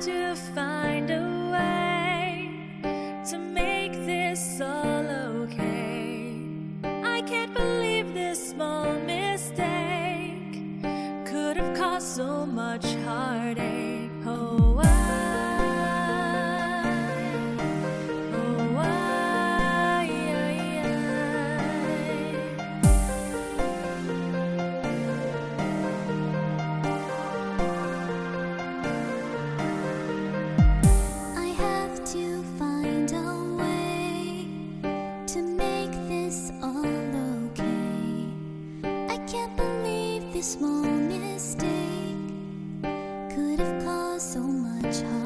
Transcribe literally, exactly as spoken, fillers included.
to find a way to make this all okay. I can't believe this small mistake could have caused so much heartache. Oh, I, oh, I, I, I have to find a way to make this all okay. I can't believe this small mistake could have caused so much harm.